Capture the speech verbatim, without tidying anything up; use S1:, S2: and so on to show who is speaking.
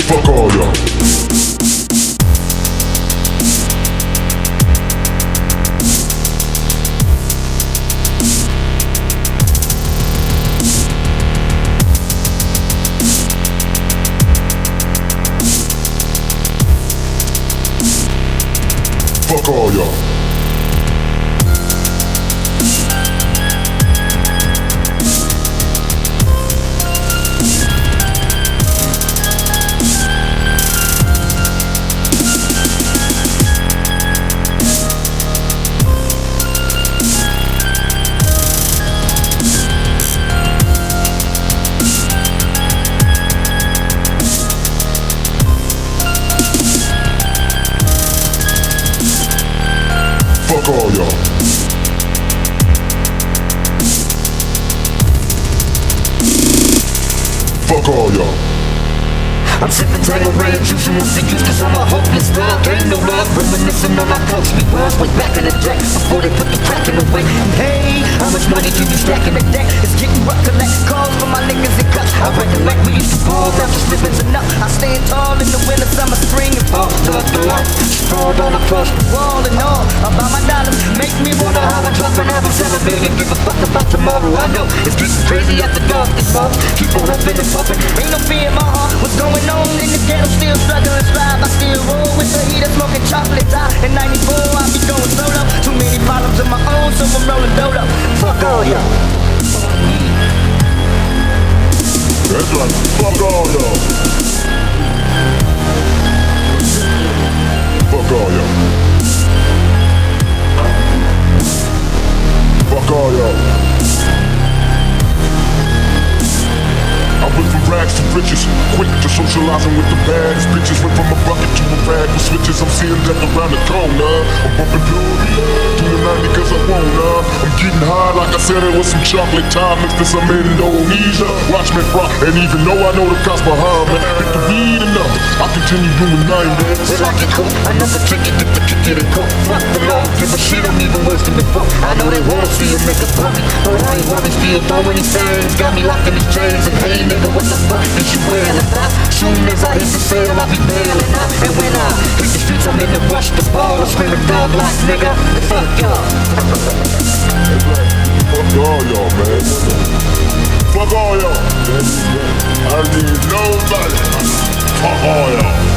S1: Fuck all y'all. Fuck all y'all. Fuck all y'all. Fuck all y'all.
S2: I'm sick and tired of rage, using what's the use, cause I'm a hopeless dog. Ain't no love, reminiscing on my ghostly world way back in the day, before they put the crack in the way. Hey, how much money can you stack in the deck? It's getting rough, collect calls for my niggas and cuts. I recollect we used to ball, now just living's enough. I stand tall in the winter, summer, spring, and fall. Thug the life, sprawled all across the wall and all. About my dollars, make me wanna holler, drop and have a celebrating. Give a fuck about tomorrow, I know it's getting crazy at the dark this month. Keep on hoping and pumping, ain't no fear in my heart. What's going on? In the ghetto, still struggling, strive. I still roll with the heater, smoking chocolate tie. In ninety-four, I be going solo. Too many problems of my own, so I'm rolling dodo. Fuck all y'all.
S1: That's right. Fuck all y'all. Fuck all y'all. Fuck all y'all. I went from rags to riches, quick to socializing with the bags. Bitches went from a bucket to a bag with switches. I'm seeing death around the corner. I'm bumping Gloria, doing ninety cause I wanna. I'm getting high like I said it was some chocolate time mixed in some Indonesia. Watch me rock, and even though I know the cops behind me, get the weed enough, I continue doing ninety.
S2: Well, I get cool, another ticket, get the kick it cool. Fuck the law, give a shit, I'm even worse than the book. I know they wanna see a nigga bump me, but I ain't wanna still throwing these things. Got me locked in these chains, and hey nigga, what the fuck is you wearing about? Soon as I hit the cell, I be bailing out. And when I hit the streets, I'm in the rush the ball. I'm screaming thug like nigga, fuck y'all.
S1: Fuck all y'all, man. Fuck all y'all. I don't need nobody. Fuck all y'all.